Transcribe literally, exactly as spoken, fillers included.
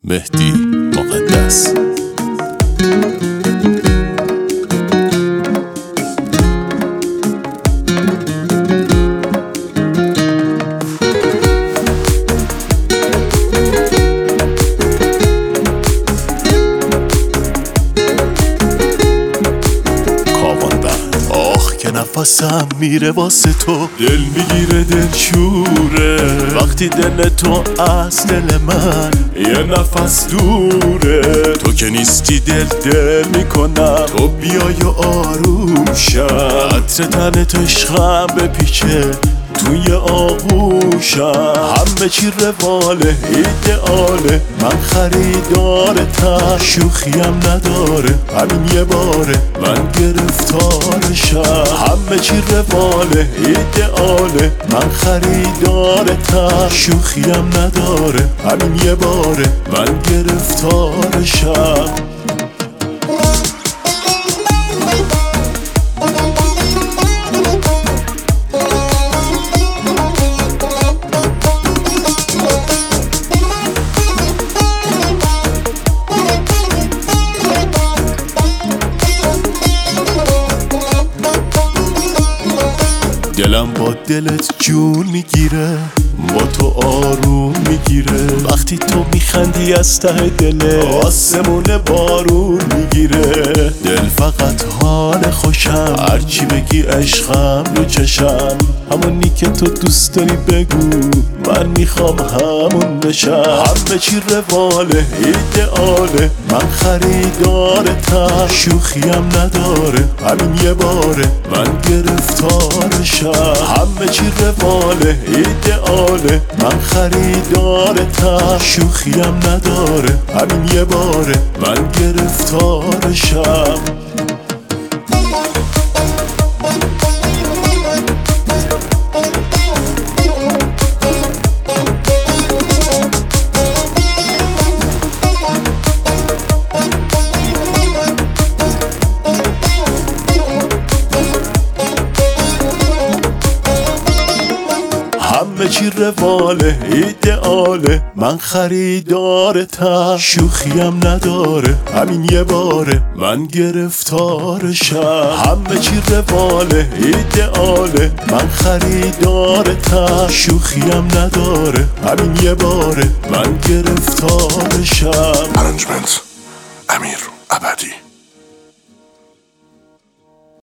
مهدی مقدس. که نفسم میره واسه تو، دل میگیره دل شوره وقتی دل تو از دل من یه نفس دوره. تو که نیستی دل دل میکنم، تو بیای و آروم شم، عطر تنت عشقم بپیچه توی آغوشم. همه چی رواله ایدئاله، من خریدارتم، شوخیم نداره همین یه باره من گرفتارشم. همه چی رواله ایدئاله، من خریدارتم، شوخیم نداره همین یه باره من گرفتارشم. دلم با دلت جون میگیره، با تو آروم میگیره، وقتی تو میخندی از ته دل آسمون بارون میگیره. دل فقط حال خوشم، هرچی بگی عشقم رو چشم، همونی که تو دوست داری بگو من میخوام همون بشم. همه چی رواله ایدئاله، من خریدارتم، شوخیم نداره همین یه باره من گرفتارشم. همه چی رواله ایدئاله، من خریدارتم، شوخیم نداره همین یه باره من گرفتارشم. همه چی رواله ایدئاله، من خریدارتم، شوخیم نداره همین یه باره من گرفتارشم. همه چی رواله ایدئاله، من خریدارتم، شوخیم نداره همین یه باره من گرفتارشم. ارنجمنت امیر ابدی.